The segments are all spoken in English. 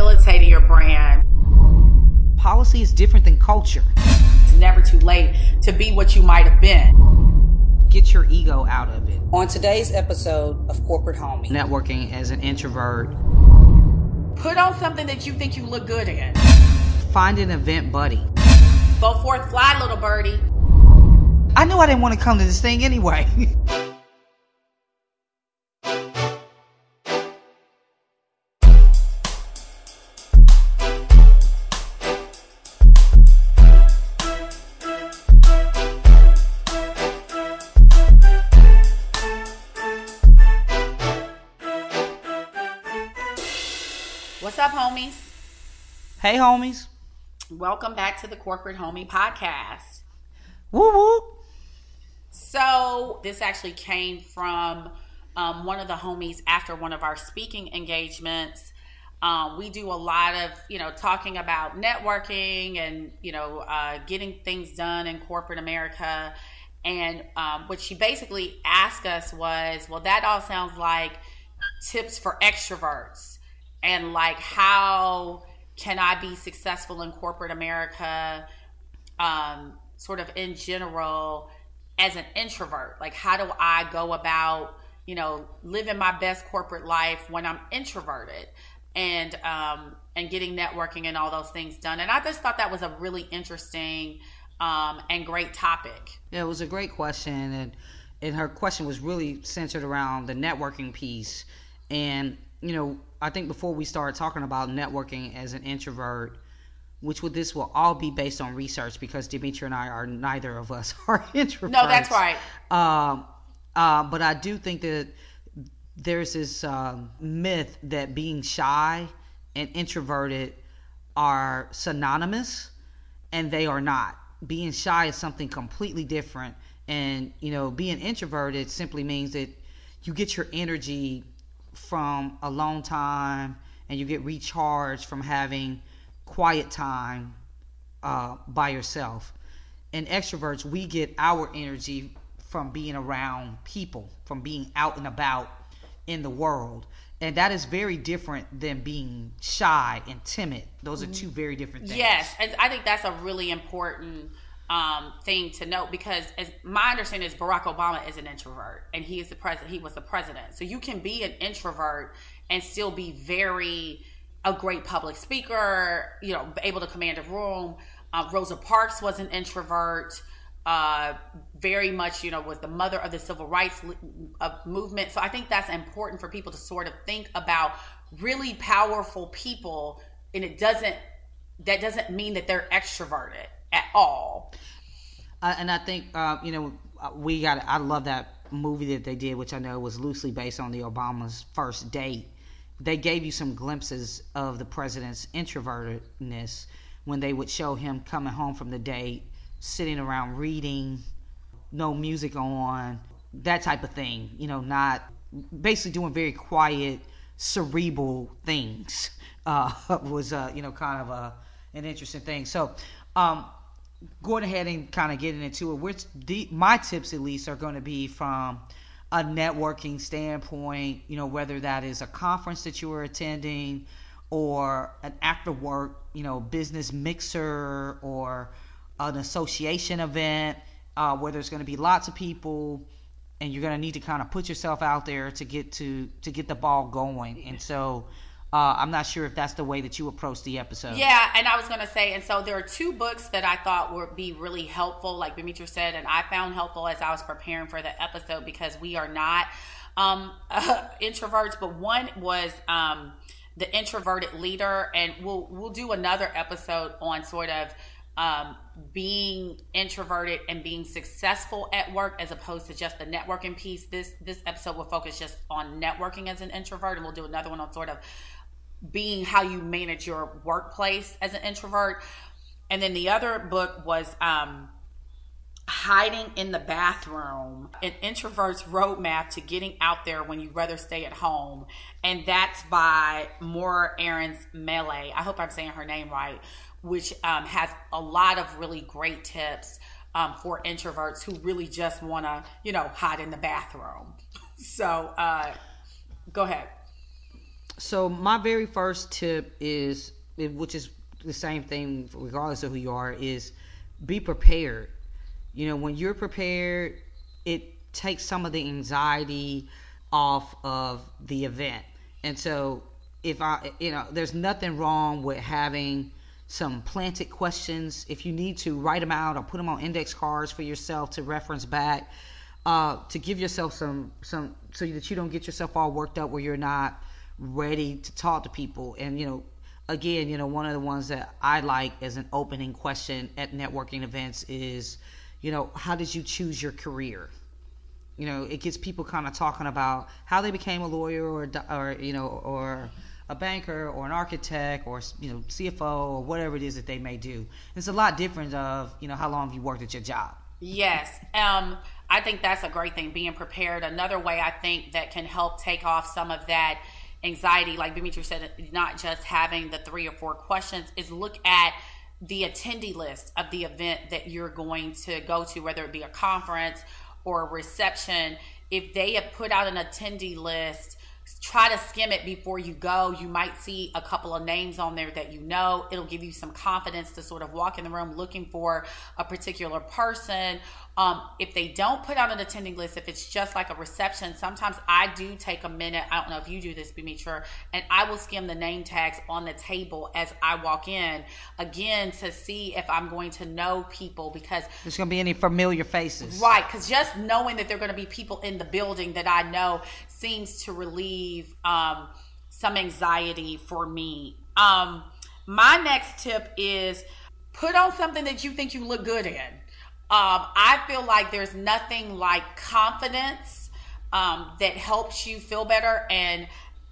facilitating your brand. Policy is different than culture. It's never too late to be what you might have been. Get your ego out of it. On today's episode of Corporate Homie. Networking as an introvert. Put on something that you think you look good in. Find an event buddy. Go forth, fly, little birdie. I knew I didn't want to come to this thing anyway. What's up, homies? Hey, homies. Welcome back to the Corporate Homie podcast. Woo woo. So this actually came from one of the homies after one of our speaking engagements. We do a lot of, talking about networking and, getting things done in corporate America. And what she basically asked us was, well, that all sounds like tips for extroverts. And like, how can I be successful in corporate America, sort of in general, as an introvert? Like, how do I go about, living my best corporate life when I'm introverted and getting networking and all those things done? And I just thought that was a really interesting and great topic. Yeah, it was a great question. And her question was really centered around the networking piece. And, I think before we start talking about networking as an introvert, this will all be based on research because Demetria and I are neither of us are introverts. No, that's right. But I do think that there's this myth that being shy and introverted are synonymous, and they are not. Being shy is something completely different, and being introverted simply means that you get your energy from alone time and you get recharged from having quiet time by yourself. And extroverts, we get our energy from being around people, from being out and about in the world. And that is very different than being shy and timid. Those are two very different things. Yes, and I think that's a really important thing to note, because as my understanding is Barack Obama is an introvert and he is the president. He was the president. So you can be an introvert and still be a great public speaker, able to command a room. Rosa Parks was an introvert, very much, was the mother of the civil rights movement. So I think that's important for people to sort of think about really powerful people. And that doesn't mean that they're extroverted at all. And I think, I love that movie that they did, which I know was loosely based on the Obama's first date. They gave you some glimpses of the president's introvertedness when they would show him coming home from the date, sitting around reading, no music on, that type of thing, not basically doing very quiet, cerebral things, was, kind of an interesting thing. So, going ahead and kind of getting into it, my tips at least are going to be from a networking standpoint, whether that is a conference that you are attending or an after work, business mixer or an association event where there's going to be lots of people and you're going to need to kind of put yourself out there to get the ball going. And so I'm not sure if that's the way that you approach the episode. Yeah, and I was going to say, and so there are two books that I thought would be really helpful, like Demetria said, and I found helpful as I was preparing for the episode, because we are not introverts, but one was The Introverted Leader, and we'll do another episode on sort of being introverted and being successful at work as opposed to just the networking piece. This episode will focus just on networking as an introvert, and we'll do another one on sort of being how you manage your workplace as an introvert. And then the other book was Hiding in the Bathroom, an introvert's roadmap to getting out there when you'd rather stay at home. And that's by Maura Aarons Mele. I hope I'm saying her name right, which has a lot of really great tips for introverts who really just want to, hide in the bathroom. So go ahead. So my very first tip is, which is the same thing regardless of who you are, is be prepared. When you're prepared, it takes some of the anxiety off of the event. And so there's nothing wrong with having some planted questions. If you need to, write them out or put them on index cards for yourself to reference back, to give yourself some so that you don't get yourself all worked up where you're not ready to talk to people. And again, one of the ones that I like as an opening question at networking events is, how did you choose your career? It gets people kind of talking about how they became a lawyer or a banker or an architect or CFO or whatever it is that they may do. It's a lot different of how long have you worked at your job. Yes. I think that's a great thing, being prepared. Another way I think that can help take off some of that anxiety, like Dimitri said, not just having the 3 or 4 questions, is look at the attendee list of the event that you're going to go to, whether it be a conference or a reception. If they have put out an attendee list, try to skim it before you go. You might see a couple of names on there that it'll give you some confidence to sort of walk in the room looking for a particular person. If they don't put out an attending list, if it's just like a reception, sometimes I do take a minute. I don't know if you do this, Dimitri, and I will skim the name tags on the table as I walk in, again, to see if I'm going to know people, because there's going to be any familiar faces. Right, because just knowing that there are going to be people in the building that I know seems to relieve some anxiety for me. My next tip is put on something that you think you look good in. I feel like there's nothing like confidence that helps you feel better. And,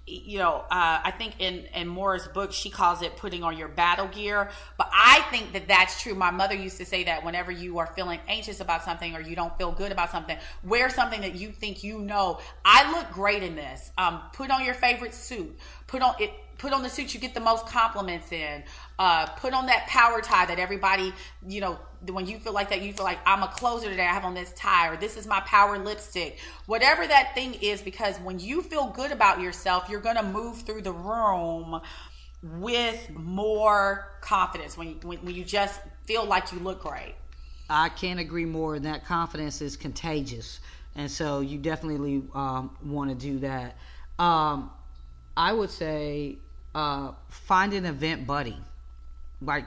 I think in Mora's book, she calls it putting on your battle gear. But I think that that's true. My mother used to say that whenever you are feeling anxious about something or you don't feel good about something, wear something that you think I look great in this. Put on your favorite suit. Put on the suit you get the most compliments in. Put on that power tie that everybody, when you feel like that, you feel like, I'm a closer today, I have on this tie, or this is my power lipstick. Whatever that thing is, because when you feel good about yourself, you're going to move through the room with more confidence when you just feel like you look great. I can't agree more. That confidence is contagious. And so you definitely want to do that. I would say find an event buddy. Like,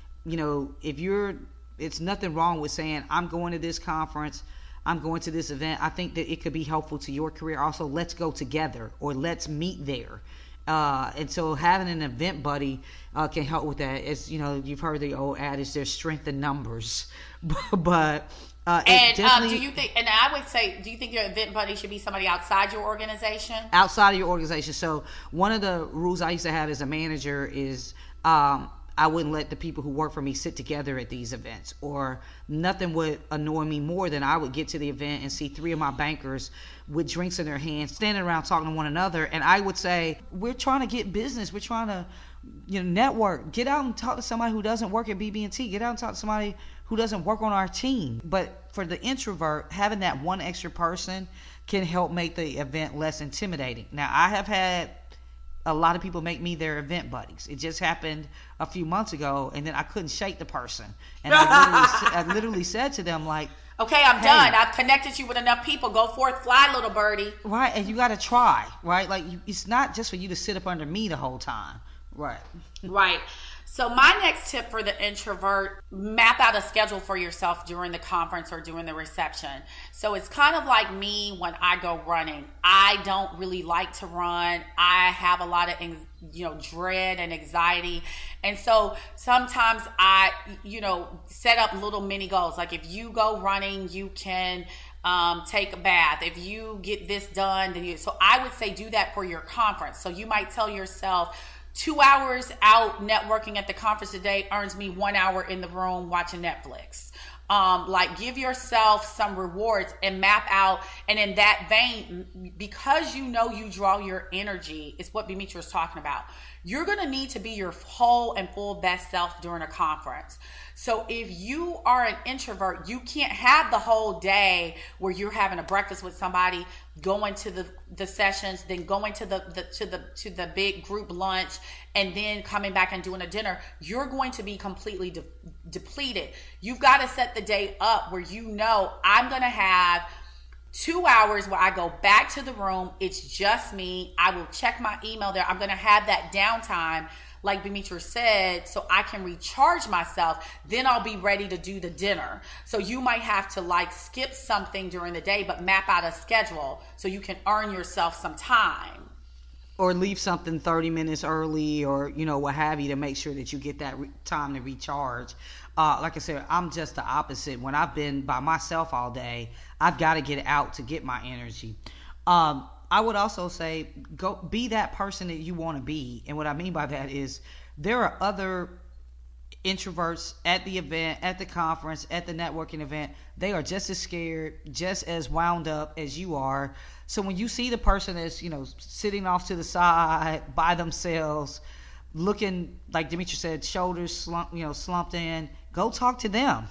it's nothing wrong with saying, I'm going to this conference, I'm going to this event. I think that it could be helpful to your career. Also, let's go together or let's meet there. And so having an event buddy can help with that. As you've heard the old adage, there's strength in numbers. But do you think? And I would say, do you think your event buddy should be somebody outside your organization? Outside of your organization. So one of the rules I used to have as a manager is I wouldn't let the people who work for me sit together at these events, or nothing would annoy me more than I would get to the event and see 3 of my bankers with drinks in their hands, standing around talking to one another. And I would say, we're trying to get business. We're trying to network. Get out and talk to somebody who doesn't work at BB&T. Get out and talk to somebody who doesn't work on our team. But for the introvert, having that one extra person can help make the event less intimidating. Now, I have had a lot of people make me their event buddies. It just happened a few months ago, and then I couldn't shake the person. And I literally said to them, like, okay, I'm done. I've connected you with enough people. Go forth, fly, little birdie. Right, and you got to try, right? Like, it's not just for you to sit up under me the whole time. Right. Right. So my next tip for the introvert, map out a schedule for yourself during the conference or during the reception. So it's kind of like me when I go running. I don't really like to run. I have a lot of, dread and anxiety. And so sometimes I, set up little mini goals. Like if you go running, you can take a bath. If you get this done, so I would say do that for your conference. So you might tell yourself, 2 hours out networking at the conference today earns me 1 hour in the room watching Netflix. Like, give yourself some rewards and map out. And in that vein, because you know you draw your energy, is what Demetra was talking about. You're going to need to be your whole and full best self during a conference. So if you are an introvert, you can't have the whole day where you're having a breakfast with somebody, going to the sessions, then going to the big group lunch, and then coming back and doing a dinner. You're going to be completely depleted. You've got to set the day up where you know, I'm going to have 2 hours where I go back to the room. It's just me. I will check my email there. I'm going to have that downtime, like Demetra said, so I can recharge myself. Then I'll be ready to do the dinner. So you might have to like skip something during the day, but map out a schedule so you can earn yourself some time. Or leave something 30 minutes early, or, you know, what have you, to make sure that you get that time to recharge. Like I said, I'm just the opposite. When I've been by myself all day, I've got to get out to get my energy. I would also say, go be that person that you want to be. And what I mean by that is, there are other introverts at the event, at the conference, at the networking event. They are just as scared, just as wound up as you are. So when you see the person that's, you know, sitting off to the side by themselves, looking, like Demetra said, shoulders slumped in, go talk to them.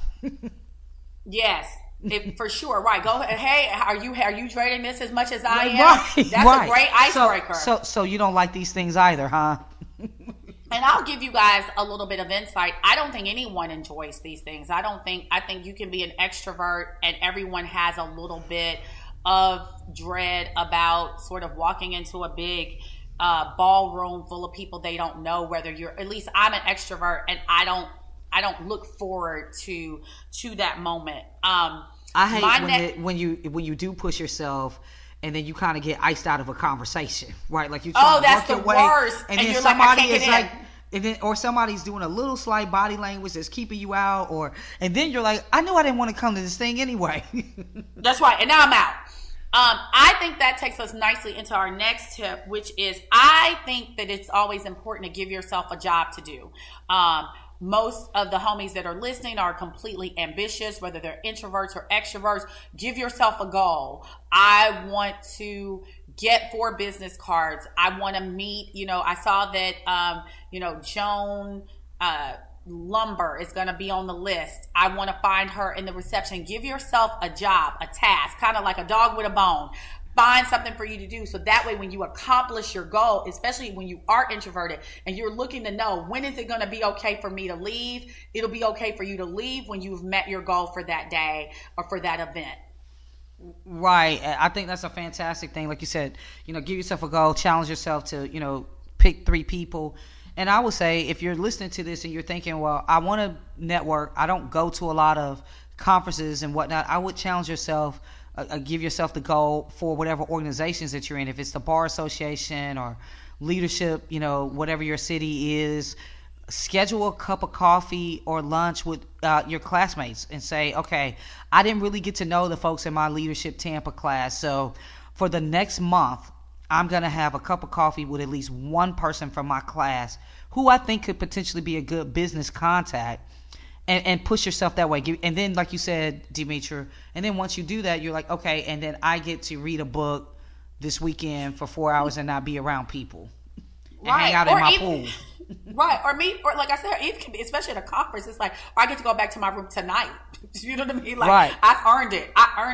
Yes. For sure, right? Go ahead. Hey, are you dreading this as much as I am? Right, That's right. A great icebreaker. So you don't like these things either, huh? And I'll give you guys a little bit of insight. I don't think anyone enjoys these things. I think you can be an extrovert, and everyone has a little bit of dread about sort of walking into a big ballroom full of people they don't know. Whether you're, at least I'm an extrovert, and I don't look forward to that moment. I hate when you do push yourself, and then you kind of get iced out of a conversation, right? Like you try to work your way, worst. and And then you're somebody like, I can't is get like, in. and then or somebody's doing a little slight body language that's keeping you out, and then you're like, I knew I didn't want to come to this thing anyway. That's right, and now I'm out. I think that takes us nicely into our next tip, which is, I think that it's always important to give yourself a job to do. Most of the homies that are listening are completely ambitious, whether they're introverts or extroverts. Give yourself a goal. I want to get 4 business cards. I want to meet, I saw that, Joan Lumber is going to be on the list. I want to find her in the reception. Give yourself a job, a task, kind of like a dog with a bone. Find something for you to do, so that way when you accomplish your goal, especially when you are introverted and you're looking to know, when is it going to be okay for me to leave? It'll be okay for you to leave when you've met your goal for that day or for that event. Right. I think that's a fantastic thing. Like you said, give yourself a goal, challenge yourself to, pick 3 people. And I would say, if you're listening to this and you're thinking, well, I want to network, I don't go to a lot of conferences and whatnot, I would challenge yourself. Give yourself the goal for whatever organizations that you're in. If it's the bar association or leadership, whatever your city is, schedule a cup of coffee or lunch with your classmates and say, okay, I didn't really get to know the folks in my leadership Tampa class, so for the next month, I'm going to have a cup of coffee with at least one person from my class who I think could potentially be a good business contact. And push yourself that way. And then, like you said, Demetra, and then once you do that, you're like, okay, and then I get to read a book this weekend for 4 hours and not be around people. And hang out in my pool. Right. Or like I said, it can be, especially at a conference, it's like, or I get to go back to my room tonight. You know what I mean? Like, right. I've earned it.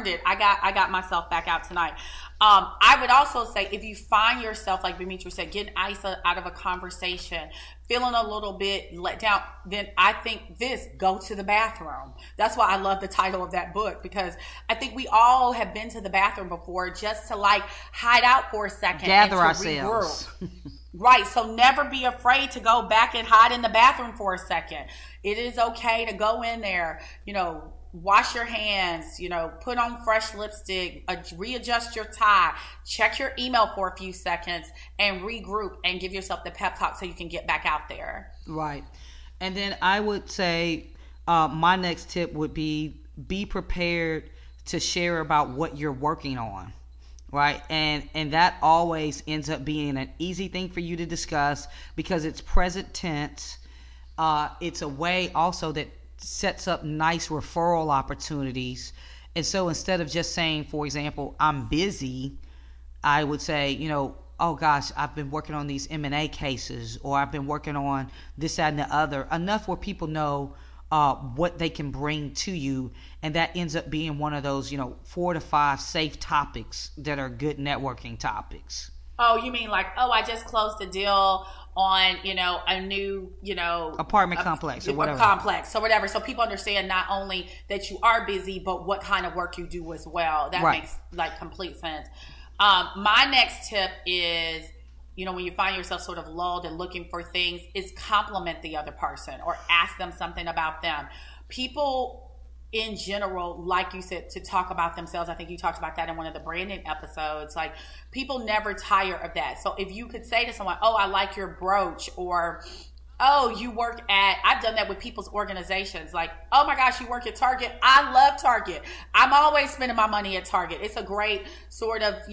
I got myself back out tonight. I would also say, if you find yourself, like Demetra said, getting ice out of a conversation, feeling a little bit let down, then I think go to the bathroom. That's why I love the title of that book, because I think we all have been to the bathroom before, just to like hide out for a second. Gather ourselves. Right. So never be afraid to go back and hide in the bathroom for a second. It is okay to go in there, wash your hands, put on fresh lipstick, readjust your tie, check your email for a few seconds, and regroup and give yourself the pep talk so you can get back out there. Right. And then I would say my next tip would be prepared to share about what you're working on. Right. And that always ends up being an easy thing for you to discuss because it's present tense. It's a way also that sets up nice referral opportunities. And so instead of just saying, for example, I'm busy, I would say, oh gosh, I've been working on these M&A cases, or I've been working on this, that, and the other, enough where people know what they can bring to you. And that ends up being one of those, 4 to 5 safe topics that are good networking topics. Oh, you mean like, I just closed a deal on, a new, apartment complex or whatever. Whatever. So people understand not only that you are busy, but what kind of work you do as well. That makes like complete sense. My next tip is, when you find yourself sort of lulled and looking for things, is compliment the other person or ask them something about them. People in general, like you said, to talk about themselves. I think you talked about that in one of the branding episodes. Like, people never tire of that. So if you could say to someone, oh, I like your brooch, or, oh, you work at, I've done that with people's organizations. Like, oh my gosh, you work at Target. I love Target. I'm always spending my money at Target. It's a great sort of,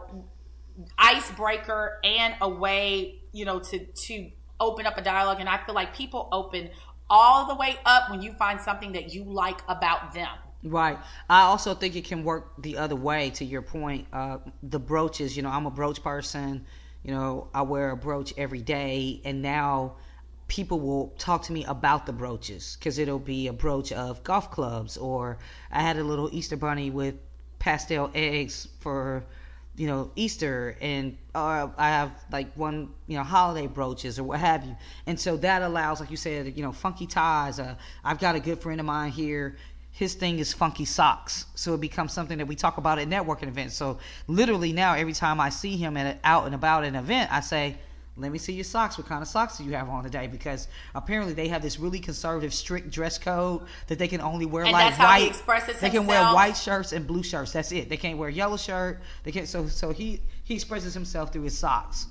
icebreaker and a way, to open up a dialogue. And I feel like people open all the way up when you find something that you like about them. Right. I also think it can work the other way, to your point. The brooches, I'm a brooch person. I wear a brooch every day, and now people will talk to me about the brooches, because it'll be a brooch of golf clubs, or I had a little Easter bunny with pastel eggs for Easter, and I have like one, holiday brooches or what have you. And so that allows, like you said, funky ties. I've got a good friend of mine here. His thing is funky socks. So it becomes something that we talk about at networking events. So literally now, every time I see him out and about an event, I say, let me see your socks. What kind of socks do you have on today? Because apparently they have this really conservative, strict dress code that they can only wear, and like that's how white. He expresses they himself. Can wear white shirts and blue shirts. That's it. They can't wear yellow shirt. They can't. So he expresses himself through his socks.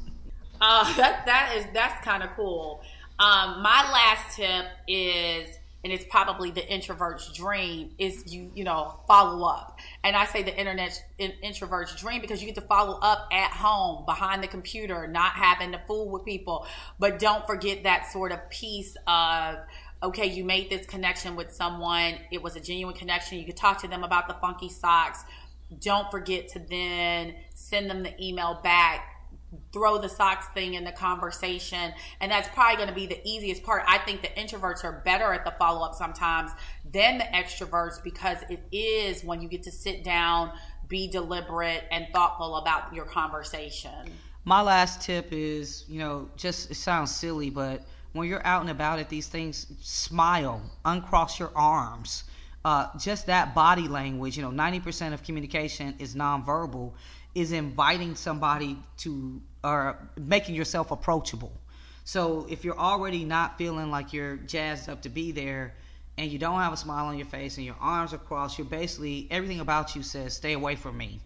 That's kind of cool. My last tip is, and it's probably the introvert's dream, is you follow up. And I say the introvert's dream because you get to follow up at home, behind the computer, not having to fool with people. But don't forget that sort of piece of, okay, you made this connection with someone. It was a genuine connection. You could talk to them about the funky socks. Don't forget to then send them the email back. Throw the socks thing in the conversation, and that's probably going to be the easiest part. I think the introverts are better at the follow-up sometimes than the extroverts, because it is when you get to sit down, be deliberate and thoughtful about your conversation. My last tip is, just, it sounds silly, but when you're out and about at these things, smile, uncross your arms. Just that body language, 90% of communication is nonverbal, is inviting somebody to, or making yourself approachable. So if you're already not feeling like you're jazzed up to be there, and you don't have a smile on your face and your arms are crossed, you're basically, everything about you says, stay away from me.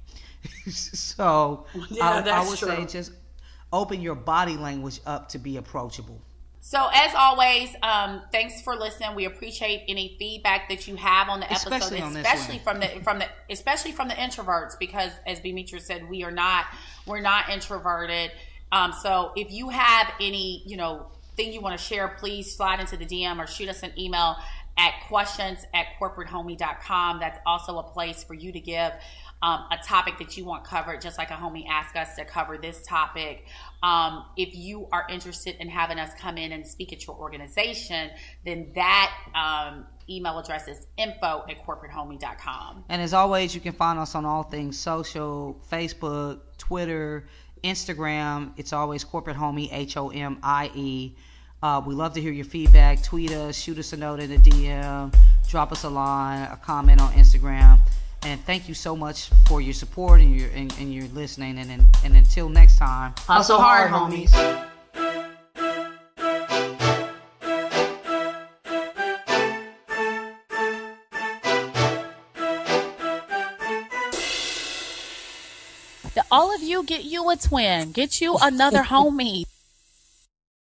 So I would say just open your body language up to be approachable. So as always, thanks for listening. We appreciate any feedback that you have on the episode, especially from the introverts, because as Demetra said, we're not introverted. So if you have any, thing you want to share, please slide into the DM or shoot us an email at questions@corporatehomie.com. That's also a place for you to give a topic that you want covered, just like a homie asked us to cover this topic. If you are interested in having us come in and speak at your organization, then that email address is info@corporatehomie.com. And as always, you can find us on all things social: Facebook, Twitter, Instagram. It's always Corporate Homie, HOMIE. We love to hear your feedback. Tweet us, shoot us a note in the DM, drop us a line, a comment on Instagram. And thank you so much for your support and your listening. And until next time, hustle hard, homies. All of you, get you a twin. Get you another homie.